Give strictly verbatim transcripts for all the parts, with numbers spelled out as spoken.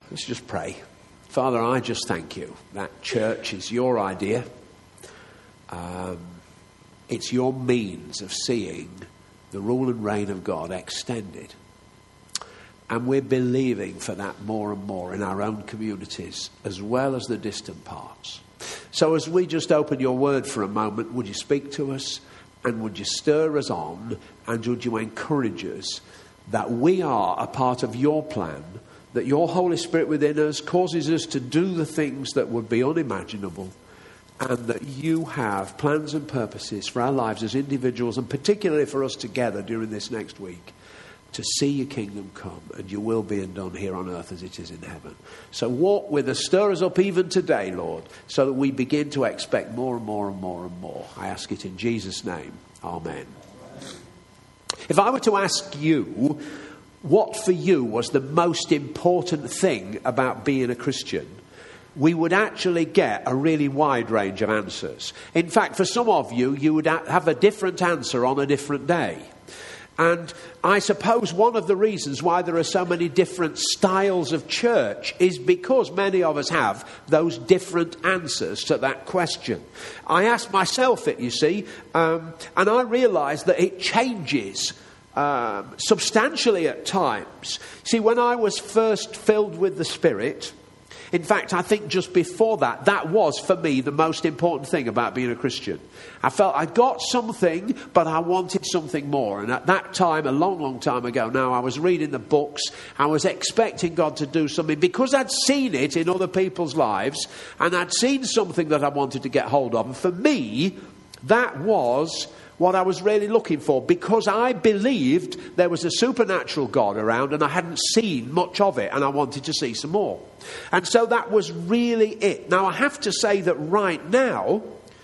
Let's just pray. Father, I just thank you. That church is your idea. Um, it's your means of seeing the rule and reign of God extended. And we're believing for that more and more in our own communities, as well as the distant parts. So as we just open your word for a moment, would you speak to us and would you stir us on and would you encourage us that we are a part of your plan, that your Holy Spirit within us causes us to do the things that would be unimaginable, and that you have plans and purposes for our lives as individuals, and particularly for us together during this next week, to see your kingdom come and your will being done here on earth as it is in heaven. So walk with us, stir us up even today, Lord, so that we begin to expect more and more and more and more. I ask it in Jesus' name. Amen. If I were to ask you, what for you was the most important thing about being a Christian, we would actually get a really wide range of answers. In fact, for some of you, you would have a different answer on a different day. And I suppose one of the reasons why there are so many different styles of church is because many of us have those different answers to that question. I asked myself it, you see, um, and I realised that it changes Um, substantially at times. See, when I was first filled with the Spirit, in fact, I think just before that, that was for me the most important thing about being a Christian. I felt I got something, but I wanted something more. And at that time, a long, long time ago now, I was reading the books. I was expecting God to do something because I'd seen it in other people's lives, and I'd seen something that I wanted to get hold of. And for me, that was what I was really looking for, because I believed there was a supernatural God around and I hadn't seen much of it, and I wanted to see some more. And so that was really it. Now, I have to say that right now,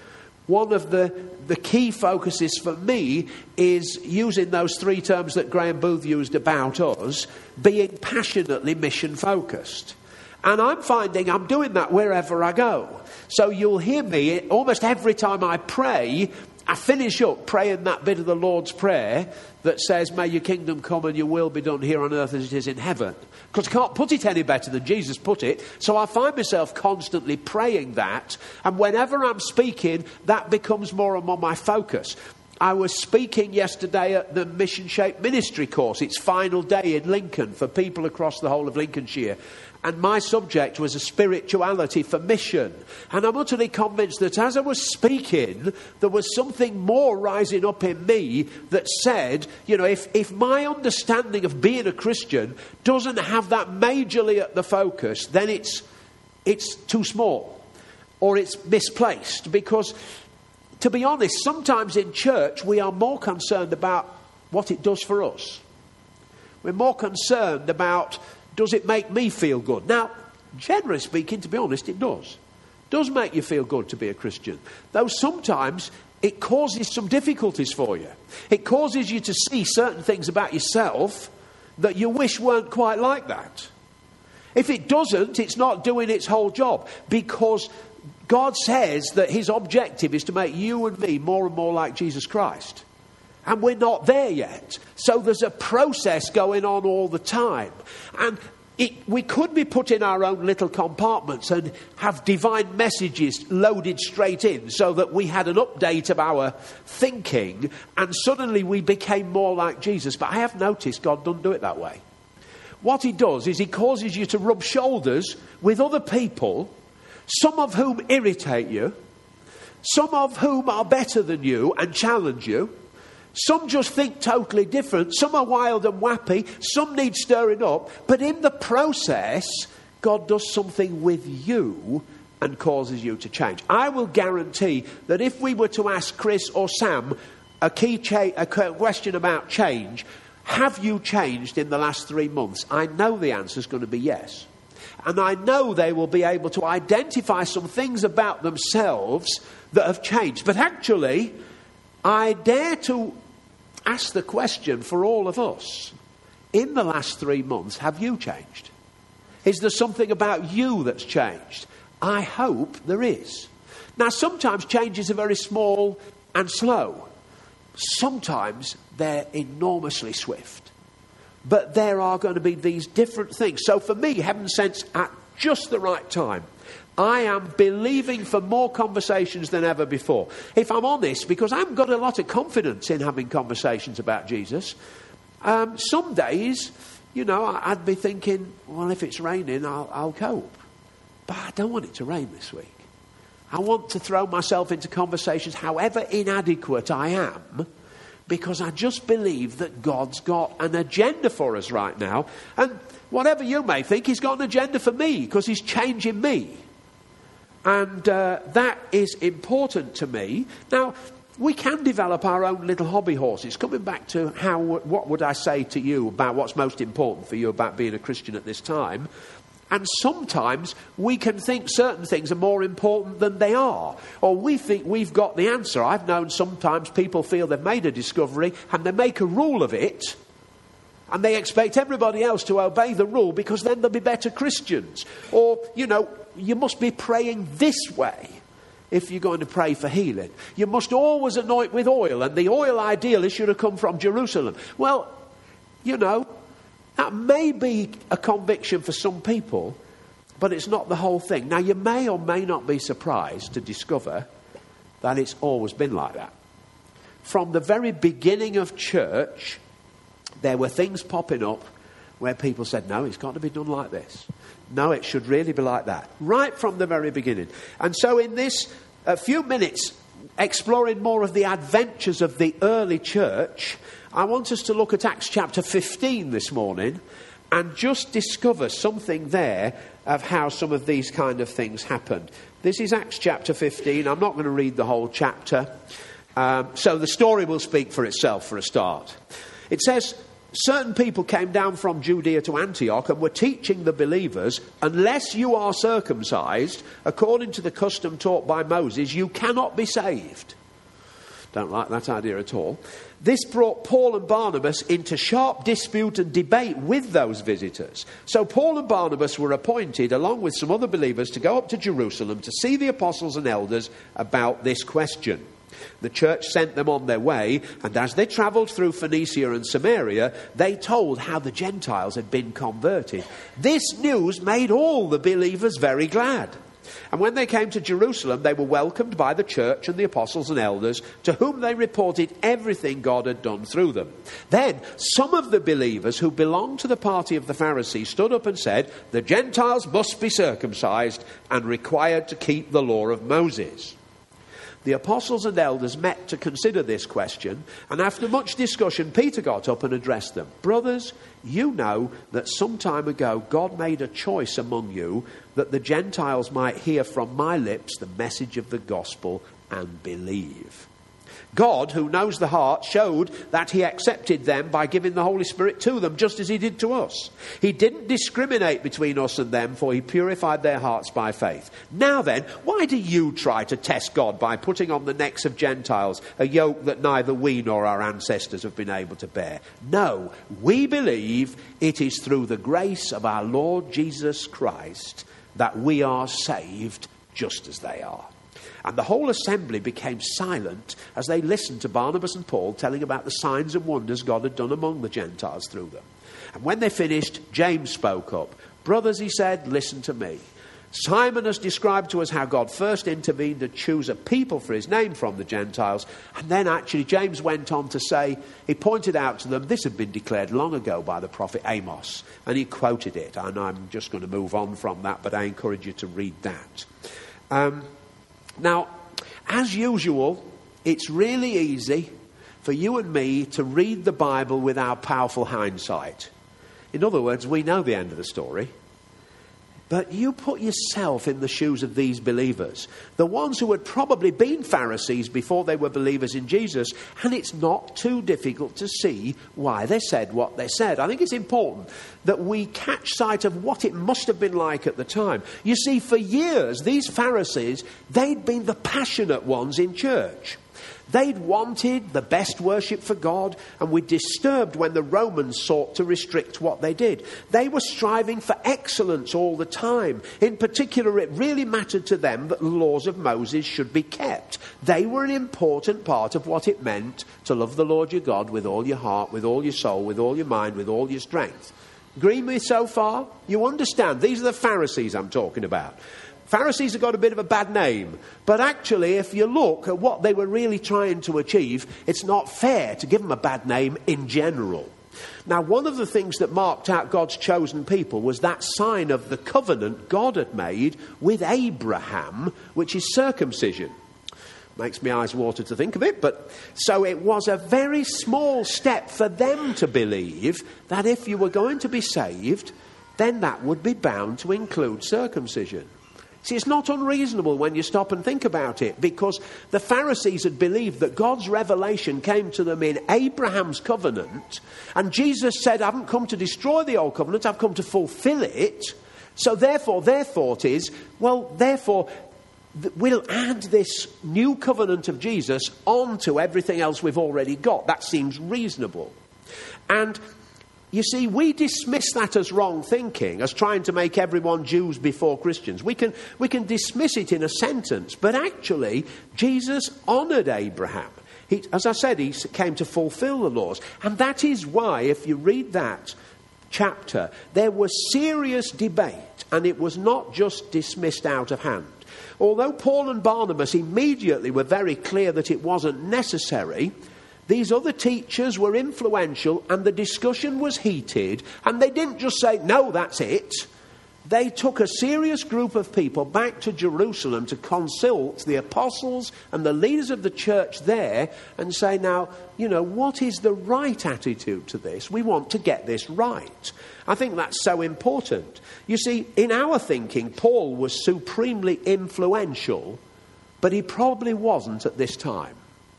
one of the, the key focuses for me is using those three terms that Graham Booth used about us, being passionately mission-focused. And I'm finding I'm doing that wherever I go. So you'll hear me almost every time I pray, I finish up praying that bit of the Lord's Prayer that says, may your kingdom come and your will be done here on earth as it is in heaven. Because I can't put it any better than Jesus put it. So I find myself constantly praying that. And whenever I'm speaking, that becomes more and more my focus. I was speaking yesterday at the Mission Shape Ministry course, its final day in Lincoln, for people across the whole of Lincolnshire. And my subject was a spirituality for mission. And I'm utterly convinced that as I was speaking, there was something more rising up in me that said, you know, if, if my understanding of being a Christian doesn't have that majorly at the focus, then it's it's too small or it's misplaced. Because, to be honest, sometimes in church we are more concerned about what it does for us. We're more concerned about, does it make me feel good? Now, generally speaking, to be honest, it does. It does make you feel good to be a Christian. Though sometimes it causes some difficulties for you. It causes you to see certain things about yourself that you wish weren't quite like that. If it doesn't, it's not doing its whole job. Because God says that his objective is to make you and me more and more like Jesus Christ. And we're not there yet. So there's a process going on all the time. And it, we could be put in our own little compartments and have divine messages loaded straight in so that we had an update of our thinking and suddenly we became more like Jesus. But I have noticed God doesn't do it that way. What he does is he causes you to rub shoulders with other people, some of whom irritate you, some of whom are better than you and challenge you. Some just think totally different. Some are wild and wappy. Some need stirring up. But in the process, God does something with you and causes you to change. I will guarantee that if we were to ask Chris or Sam a key cha- a question about change, have you changed in the last three months? I know the answer is going to be yes. And I know they will be able to identify some things about themselves that have changed. But actually, I dare to ask the question for all of us. In the last three months, have you changed? Is there something about you that's changed? I hope there is. Now, sometimes changes are very small and slow. Sometimes they're enormously swift. But there are going to be these different things. So for me, heaven sent at just the right time. I am believing for more conversations than ever before. If I'm honest, because I haven't got a lot of confidence in having conversations about Jesus, um, some days, you know, I'd be thinking, well, if it's raining, I'll, I'll cope. But I don't want it to rain this week. I want to throw myself into conversations, however inadequate I am, because I just believe that God's got an agenda for us right now. And whatever you may think, he's got an agenda for me, because he's changing me. And uh, that is important to me. Now, we can develop our own little hobby horses. Coming back to how, what would I say to you about what's most important for you about being a Christian at this time? And sometimes we can think certain things are more important than they are. Or we think we've got the answer. I've known sometimes people feel they've made a discovery and they make a rule of it. And they expect everybody else to obey the rule because then they'll be better Christians. Or, you know, you must be praying this way if you're going to pray for healing. You must always anoint with oil, and the oil ideally should have come from Jerusalem. Well, you know, that may be a conviction for some people, but it's not the whole thing. Now, you may or may not be surprised to discover that it's always been like that. From the very beginning of church, there were things popping up where people said, no, it's got to be done like this. No, it should really be like that. Right from the very beginning. And so in this a few minutes, exploring more of the adventures of the early church, I want us to look at Acts chapter fifteen this morning and just discover something there of how some of these kind of things happened. This is Acts chapter fifteen. I'm not going to read the whole chapter. Um, so the story will speak for itself for a start. It says, certain people came down from Judea to Antioch and were teaching the believers, unless you are circumcised, according to the custom taught by Moses, you cannot be saved. Don't like that idea at all. This brought Paul and Barnabas into sharp dispute and debate with those visitors. So Paul and Barnabas were appointed, along with some other believers, to go up to Jerusalem to see the apostles and elders about this question. The church sent them on their way, and as they travelled through Phoenicia and Samaria, they told how the Gentiles had been converted. This news made all the believers very glad. And when they came to Jerusalem, they were welcomed by the church and the apostles and elders, to whom they reported everything God had done through them. Then some of the believers who belonged to the party of the Pharisees stood up and said, the Gentiles must be circumcised and required to keep the law of Moses. The apostles and elders met to consider this question, and after much discussion, Peter got up and addressed them. Brothers, you know that some time ago God made a choice among you that the Gentiles might hear from my lips the message of the gospel and believe. God, who knows the heart, showed that he accepted them by giving the Holy Spirit to them, just as he did to us. He didn't discriminate between us and them, for he purified their hearts by faith. Now then, why do you try to test God by putting on the necks of Gentiles a yoke that neither we nor our ancestors have been able to bear? No, we believe it is through the grace of our Lord Jesus Christ that we are saved just as they are. And the whole assembly became silent as they listened to Barnabas and Paul telling about the signs and wonders God had done among the Gentiles through them. And when they finished, James spoke up. Brothers, he said, listen to me. Simon has described to us how God first intervened to choose a people for his name from the Gentiles. And then actually James went on to say, he pointed out to them, this had been declared long ago by the prophet Amos. And he quoted it. And I'm just going to move on from that, but I encourage you to read that. Um... Now, as usual, it's really easy for you and me to read the Bible with our powerful hindsight. In other words, we know the end of the story. But you put yourself in the shoes of these believers, the ones who had probably been Pharisees before they were believers in Jesus, and it's not too difficult to see why they said what they said. I think it's important that we catch sight of what it must have been like at the time. You see, for years, these Pharisees, they'd been the passionate ones in church. They'd wanted the best worship for God and were disturbed when the Romans sought to restrict what they did. They were striving for excellence all the time. In particular, it really mattered to them that the laws of Moses should be kept. They were an important part of what it meant to love the Lord your God with all your heart, with all your soul, with all your mind, with all your strength. Agree with me so far? You understand? These are the Pharisees I'm talking about. Pharisees have got a bit of a bad name, but actually if you look at what they were really trying to achieve, it's not fair to give them a bad name in general. Now, one of the things that marked out God's chosen people was that sign of the covenant God had made with Abraham, which is circumcision. Makes my eyes water to think of it, but so it was a very small step for them to believe that if you were going to be saved, then that would be bound to include circumcision. See, it's not unreasonable when you stop and think about it, because the Pharisees had believed that God's revelation came to them in Abraham's covenant, and Jesus said, I haven't come to destroy the old covenant, I've come to fulfill it. So therefore, their thought is, well, therefore, th- we'll add this new covenant of Jesus onto everything else we've already got. That seems reasonable. And you see, we dismiss that as wrong thinking, as trying to make everyone Jews before Christians. We can, we can dismiss it in a sentence, but actually, Jesus honoured Abraham. He, as I said, he came to fulfill the laws. And that is why, if you read that chapter, there was serious debate, and it was not just dismissed out of hand. Although Paul and Barnabas immediately were very clear that it wasn't necessary, these other teachers were influential and the discussion was heated, and they didn't just say, no, that's it. They took a serious group of people back to Jerusalem to consult the apostles and the leaders of the church there and say, now, you know, what is the right attitude to this? We want to get this right. I think that's so important. You see, in our thinking, Paul was supremely influential, but he probably wasn't at this time.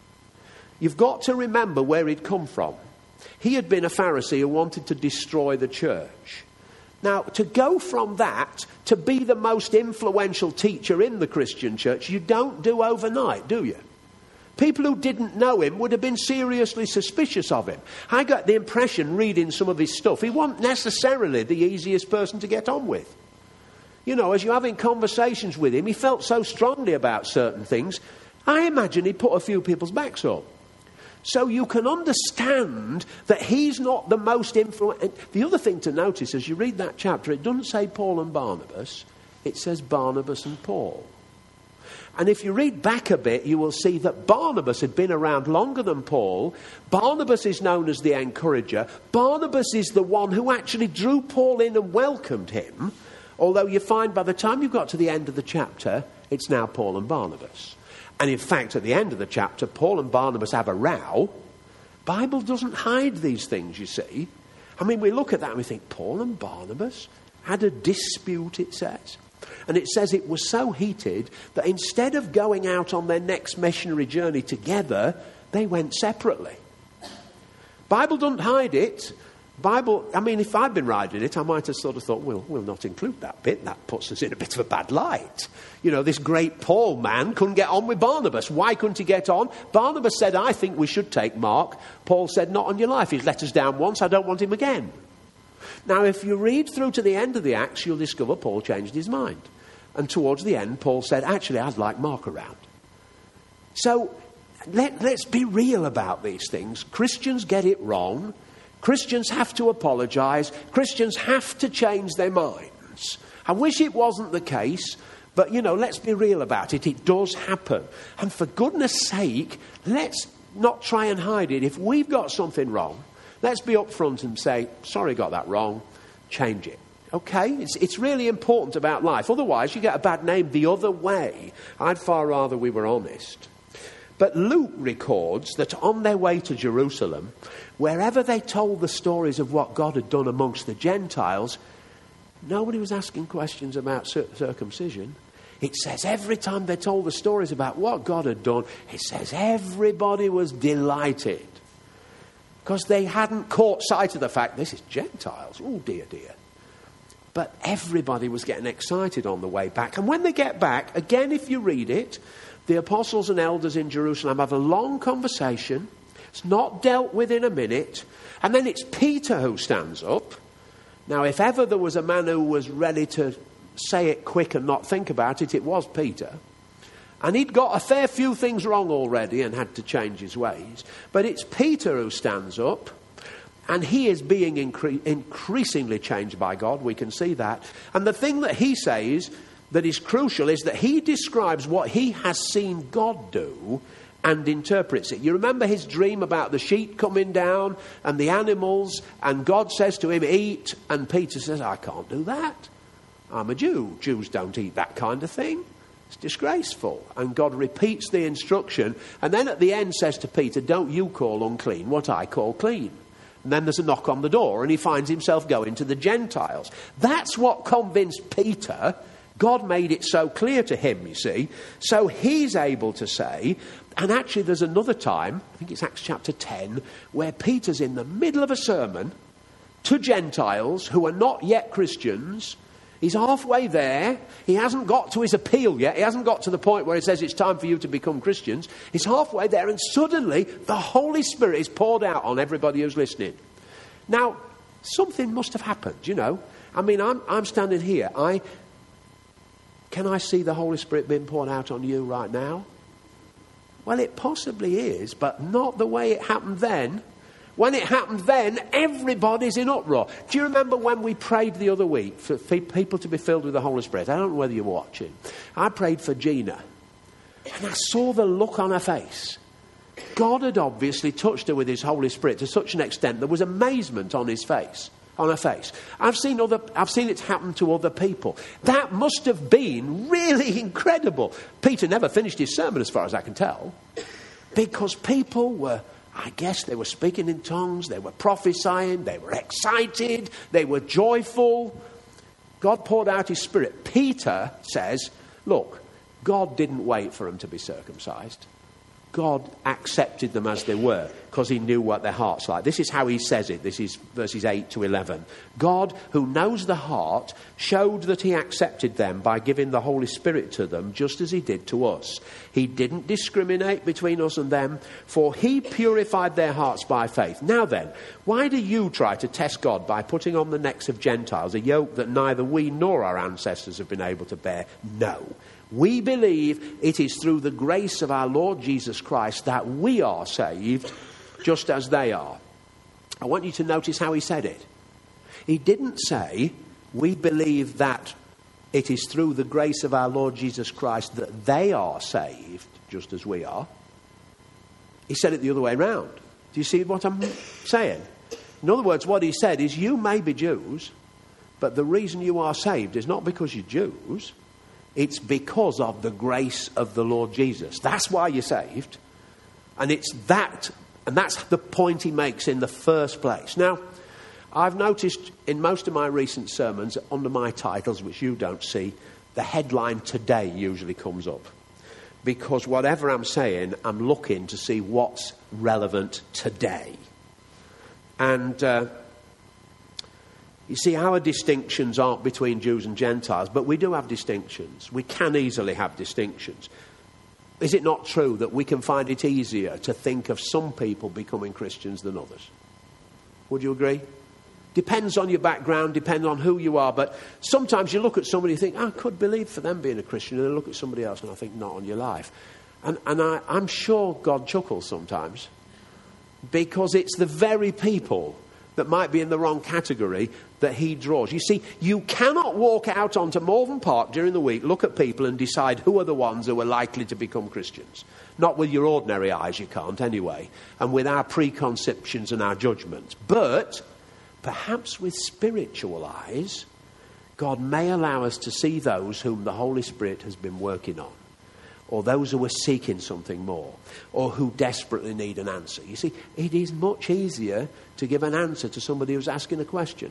You've got to remember where he'd come from. He had been a Pharisee who wanted to destroy the church. Now, to go from that to be the most influential teacher in the Christian church, you don't do overnight, do you? People who didn't know him would have been seriously suspicious of him. I got the impression, reading some of his stuff, he wasn't necessarily the easiest person to get on with. You know, as you're having conversations with him, he felt so strongly about certain things, I imagine he put a few people's backs up. So you can understand that he's not the most influential. The other thing to notice as you read that chapter, it doesn't say Paul and Barnabas, it says Barnabas and Paul. And if you read back a bit, you will see that Barnabas had been around longer than Paul. Barnabas is known as the encourager. Barnabas is the one who actually drew Paul in and welcomed him. Although you find by the time you got to the end of the chapter, it's now Paul and Barnabas. And in fact, at the end of the chapter, Paul and Barnabas have a row. Bible doesn't hide these things, you see. I mean, we look at that and we think, Paul and Barnabas had a dispute, it says. And it says it was so heated that instead of going out on their next missionary journey together, they went separately. Bible doesn't hide it. Bible, I mean, if I'd been writing it, I might have sort of thought, well, we'll not include that bit. That puts us in a bit of a bad light. You know, this great Paul man couldn't get on with Barnabas. Why couldn't he get on? Barnabas said, I think we should take Mark. Paul said, not on your life. He's let us down once. I don't want him again. Now, if you read through to the end of the Acts, you'll discover Paul changed his mind. And towards the end, Paul said, actually, I'd like Mark around. So let, let's be real about these things. Christians get it wrong. Christians have to apologise. Christians have to change their minds. I wish it wasn't the case, but, you know, let's be real about it. It does happen. And for goodness sake, let's not try and hide it. If we've got something wrong, let's be upfront and say, sorry, got that wrong, change it. Okay? It's, it's really important about life. Otherwise, you get a bad name the other way. I'd far rather we were honest. But Luke records that on their way to Jerusalem, wherever they told the stories of what God had done amongst the Gentiles, nobody was asking questions about circumcision. It says every time they told the stories about what God had done, it says everybody was delighted. Because they hadn't caught sight of the fact, this is Gentiles. Oh, dear, dear. But everybody was getting excited on the way back. And when they get back, again, if you read it, the apostles and elders in Jerusalem have a long conversation. It's not dealt with in a minute. And then it's Peter who stands up. Now, if ever there was a man who was ready to say it quick and not think about it, it was Peter. And he'd got a fair few things wrong already and had to change his ways. But it's Peter who stands up, and he is being incre- increasingly changed by God. We can see that. And the thing that he says that is crucial is that he describes what he has seen God do and interprets it. You remember his dream about the sheep coming down and the animals, and God says to him, eat, and Peter says, I can't do that. I'm a Jew. Jews don't eat that kind of thing. It's disgraceful. And God repeats the instruction, and then at the end says to Peter, don't you call unclean what I call clean. And then there's a knock on the door, and he finds himself going to the Gentiles. That's what convinced Peter. God made it so clear to him, you see. So he's able to say, and actually there's another time, I think it's Acts chapter ten, where Peter's in the middle of a sermon to Gentiles who are not yet Christians. He's halfway there. He hasn't got to his appeal yet. He hasn't got to the point where he says it's time for you to become Christians. He's halfway there, and suddenly the Holy Spirit is poured out on everybody who's listening. Now, something must have happened, you know. I mean, I'm, I'm standing here. I Can I see the Holy Spirit being poured out on you right now? Well, it possibly is, but not the way it happened then. When it happened then, everybody's in uproar. Do you remember when we prayed the other week for people to be filled with the Holy Spirit? I don't know whether you're watching. I prayed for Gina, and I saw the look on her face. God had obviously touched her with his Holy Spirit to such an extent there was amazement on his face, on her face. I've seen other, I've seen it happen to other people. That must have been really incredible. Peter never finished his sermon, as far as I can tell, because people were, I guess they were speaking in tongues, they were prophesying, they were excited, they were joyful. God poured out his Spirit. Peter says, look, God didn't wait for them to be circumcised. God accepted them as they were because he knew what their heart's like. This is how he says it. This is verses eight to eleven. God, who knows the heart, showed that he accepted them by giving the Holy Spirit to them just as he did to us. He didn't discriminate between us and them, for he purified their hearts by faith. Now then, why do you try to test God by putting on the necks of Gentiles a yoke that neither we nor our ancestors have been able to bear? No. We believe it is through the grace of our Lord Jesus Christ that we are saved, just as they are. I want you to notice how he said it. He didn't say, we believe that it is through the grace of our Lord Jesus Christ that they are saved, just as we are. He said it the other way around. Do you see what I'm saying? In other words, what he said is, you may be Jews, but the reason you are saved is not because you're Jews. It's because of the grace of the Lord Jesus. That's why you're saved. And it's that, and that's the point he makes in the first place. Now, I've noticed in most of my recent sermons, under my titles, which you don't see, the headline "Today" usually comes up. Because whatever I'm saying, I'm looking to see what's relevant today. And uh, you see, our distinctions aren't between Jews and Gentiles, but we do have distinctions. We can easily have distinctions. Is it not true that we can find it easier to think of some people becoming Christians than others? Would you agree? Depends on your background, depends on who you are, but sometimes you look at somebody and think, I could believe for them being a Christian, and then look at somebody else and I think, not on your life. And, and I, I'm sure God chuckles sometimes, because it's the very people that might be in the wrong category that he draws. You see, you cannot walk out onto Malvern Park during the week, look at people and decide who are the ones who are likely to become Christians. Not with your ordinary eyes, you can't anyway, and with our preconceptions and our judgments. But perhaps with spiritual eyes, God may allow us to see those whom the Holy Spirit has been working on, or those who are seeking something more, or who desperately need an answer. You see, it is much easier to give an answer to somebody who's asking a question.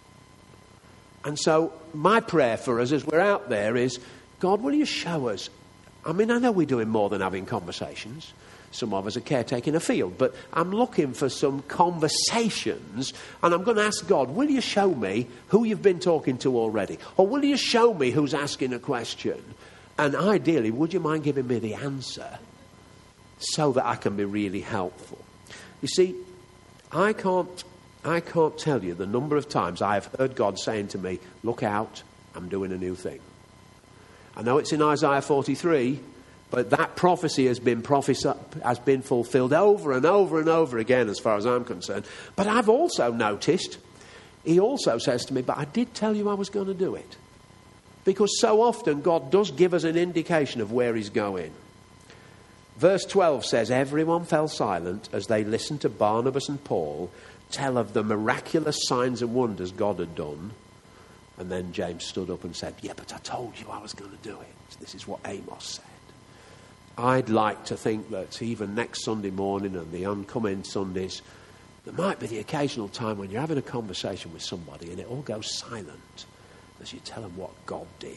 And so my prayer for us as we're out there is, God, will you show us? I mean, I know we're doing more than having conversations. Some of us are caretaking a field. But I'm looking for some conversations, and I'm going to ask God, will you show me who you've been talking to already? Or will you show me who's asking a question? And ideally, would you mind giving me the answer so that I can be really helpful? You see, I can't, I can't tell you the number of times I have heard God saying to me, look out, I'm doing a new thing. I know it's in Isaiah forty-three, but that prophecy has been prophesied, has been fulfilled over and over and over again as far as I'm concerned. But I've also noticed, he also says to me, but I did tell you I was going to do it. Because so often God does give us an indication of where he's going. Verse twelve says, everyone fell silent as they listened to Barnabas and Paul tell of the miraculous signs and wonders God had done. And then James stood up and said, yeah, but I told you I was going to do it. This is what Amos said. I'd like to think that even next Sunday morning and the oncoming Sundays, there might be the occasional time when you're having a conversation with somebody and it all goes silent as you tell them what God did.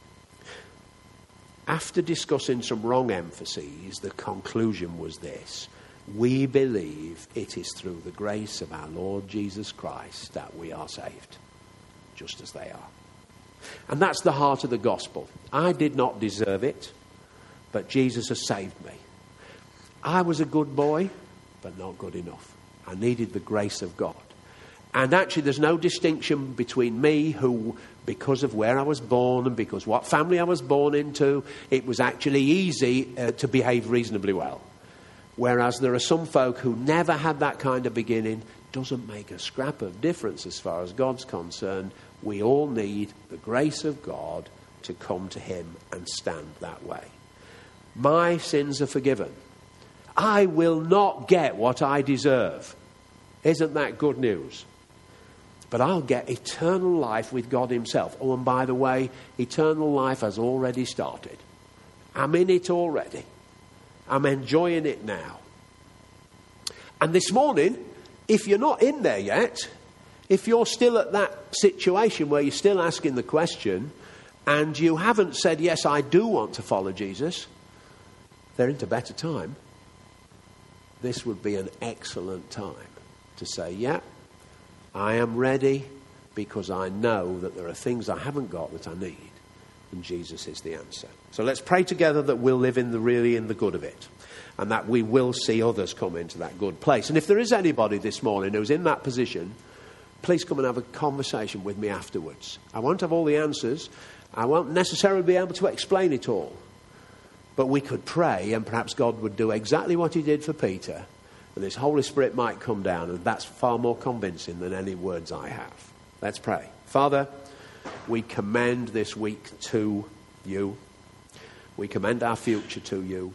After discussing some wrong emphases, the conclusion was this: we believe it is through the grace of our Lord Jesus Christ that we are saved, just as they are. And that's the heart of the gospel. I did not deserve it, but Jesus has saved me. I was a good boy, but not good enough. I needed the grace of God. And actually, there's no distinction between me, who, because of where I was born and because what family I was born into, it was actually easy uh, to behave reasonably well. Whereas there are some folk who never had that kind of beginning. Doesn't make a scrap of difference as far as God's concerned. We all need the grace of God to come to him and stand that way. My sins are forgiven. I will not get what I deserve. Isn't that good news? But I'll get eternal life with God himself. Oh, and by the way, eternal life has already started. I'm in it already. I'm enjoying it now. And this morning, if you're not in there yet, if you're still at that situation where you're still asking the question and you haven't said, yes, I do want to follow Jesus, they're into better time. This would be an excellent time to say, yeah, I am ready because I know that there are things I haven't got that I need. And Jesus is the answer. So let's pray together that we'll live in the really in the good of it. And that we will see others come into that good place. And if there is anybody this morning who's in that position, please come and have a conversation with me afterwards. I won't have all the answers. I won't necessarily be able to explain it all. But we could pray and perhaps God would do exactly what he did for Peter. And his Holy Spirit might come down, and that's far more convincing than any words I have. Let's pray. Father, we commend this week to you. We commend our future to you.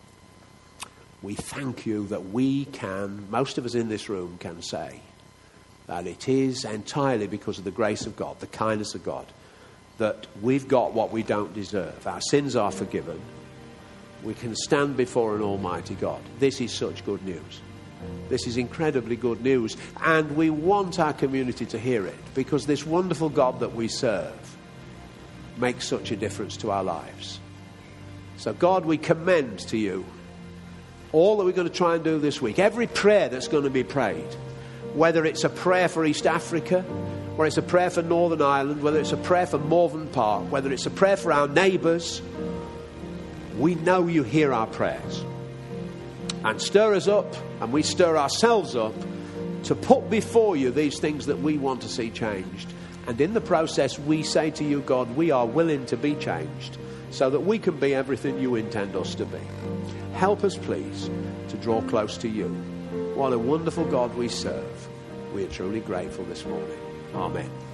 We thank you that we can, most of us in this room can say that it is entirely because of the grace of God, the kindness of God, that we've got what we don't deserve. Our sins are forgiven. We can stand before an almighty God. This is such good news. This is incredibly good news. And we want our community to hear it because this wonderful God that we serve makes such a difference to our lives. So God, we commend to you all that we're going to try and do this week. Every prayer that's going to be prayed, whether it's a prayer for East Africa, whether it's a prayer for Northern Ireland, whether it's a prayer for Morven Park, whether it's a prayer for our neighbours, we know you hear our prayers. And stir us up, and we stir ourselves up to put before you these things that we want to see changed. And in the process, we say to you, God, we are willing to be changed so that we can be everything you intend us to be. Help us, please, to draw close to you. What a wonderful God we serve. We are truly grateful this morning. Amen.